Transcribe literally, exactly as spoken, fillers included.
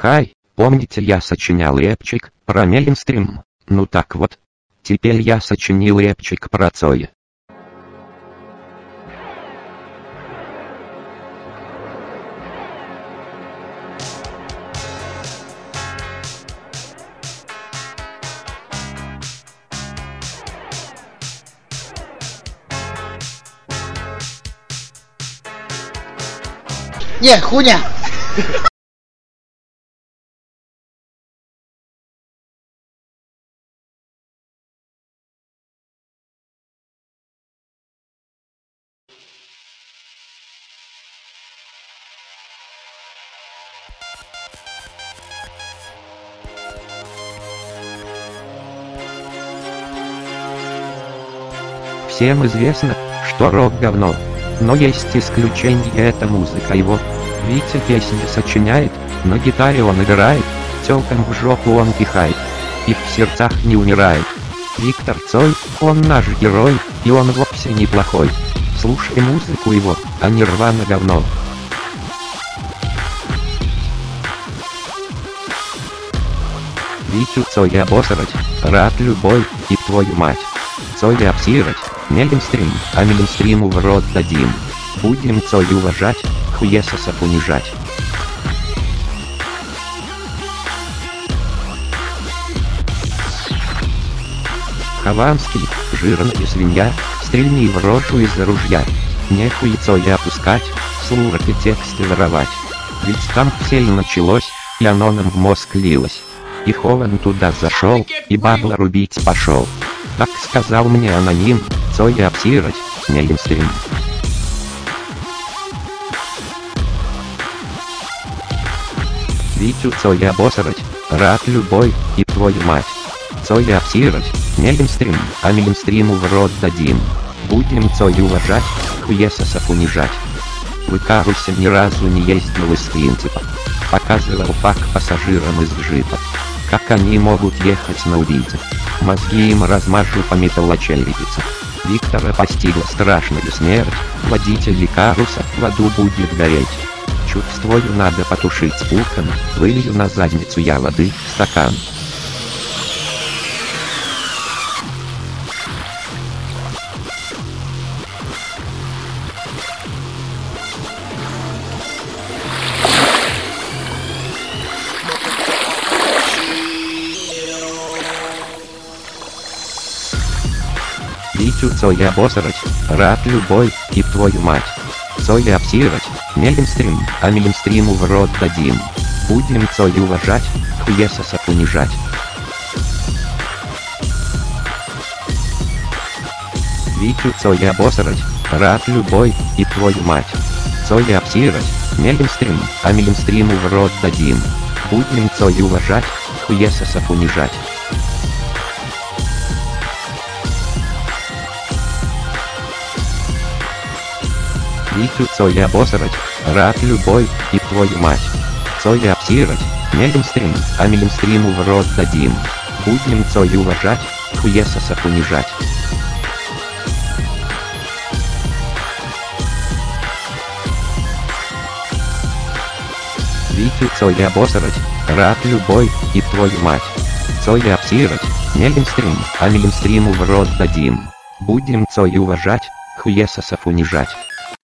Хай, помните, я сочинял рэпчик про мейнстрим? Ну так вот. Теперь я сочинил рэпчик про Цоя. Не, хуйня! Всем известно, что рок говно. Но есть исключение, это музыка его. Витя песни сочиняет, на гитаре он играет, тёлкам в жопу он пихает. И в сердцах не умирает. Виктор Цой, он наш герой, и он вовсе неплохой. Слушай музыку его, а не рвано говно. Витю Цоя обосрать, рад любой, и твою мать. Цоя обсирать, мейнстрим, а мейнстриму в рот дадим. Будем Цою уважать, хуесосов унижать. Хованский, жирная свинья, стрельни в рожу из-за ружья. Нехуй Цоя опускать, слушать и тексты воровать. Ведь там все и началось, и оно нам в мозг лилось. И Хован туда зашел, и бабло рубить пошел. Так сказал мне аноним, Цоя обсирать, мейнстрим. Витю Цоя обосрать, рад любой, и твою мать. Цоя обсирать, мейнстрим, а мейнстриму в рот дадим. Будем Цою уважать, хуесосов унижать. В Икарусе ни разу не ездил из принципа. Показывал пак пассажирам из джипа. Как они могут ехать на убийцах? Мозги им размажу по металлочерепице. Виктора постигла страшная смерть, водитель Икаруса в аду будет гореть. Чувствую, надо потушить спуком, вылью на задницу я воды в стакан. Витю Цоя обосрать, рад любой, и твою мать. Цоя обсирать, мейнстрим, а мейнстриму в рот дадим. Будем Цою уважать, хуесосов унижать. Витю Цоя обосрать, рад любой, и твою мать. Цоя обсирать, мейнстрим, а мейнстриму в рот дадим. Будем Цою уважать, хуесосов унижать. Витю Цоя обосрать, рад любой, и твою мать. Цоя обсирать, мейнстрим, а мейнстриму в рот дадим. Будем Цою уважать, хуесосов унижать. Витю Цоя обосрать, рад любой, и твою мать. Цоя обсирать, мейнстрим, а мейнстриму в рот дадим. Будем Цою уважать, хуесосов унижать.